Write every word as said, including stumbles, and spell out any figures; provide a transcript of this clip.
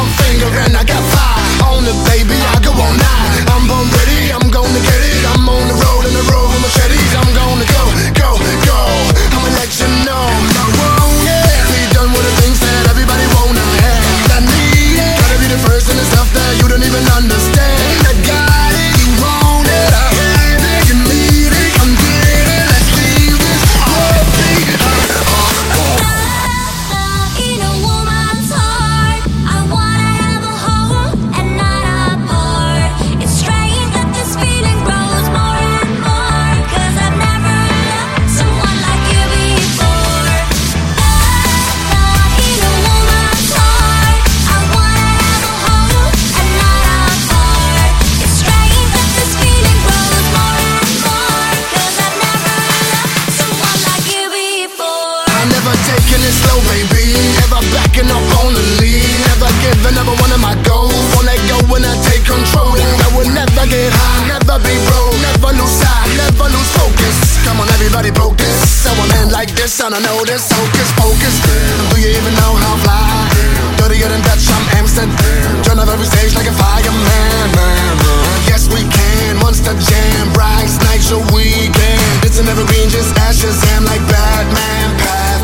one finger and I got five. On it, baby, I go all night. I'm born ready, I'm gonna get it. I'm on the road and the road with machetes. I'm gonna go, go, go. I'ma let you know I won't it. Be done with the things that everybody wanna have. I need it. Gotta be the first in the stuff that you don't even understand. I got it, you want it, I have it, you need it, come get it. Let's leave this world behind. In a woman's heart, I wanna have a home and not a part. It's strange that this feeling grows more and more, 'cause I've never loved someone like you before. In a woman's heart, I wanna have a home and not a part. It's strange that this feeling grows more and more, 'cause I've never loved someone like you before. I never taking it slow, baby. Never backing up on the lead. Never giving up on one of my goals. Won't let go when I take control. And I will never get high, never be broke, never lose sight, never lose focus. Come on, everybody, broke this. So I'm in like this, and I know this. Hocus pocus. Do you even know how I fly? Dirtier than Dutch, I'm Amsterdam. Turn up every stage like a fireman, man, man. Yes, we can. Monster jam, bright night, your weekend. It's an evergreen, just ashes, am like Batman, Pat.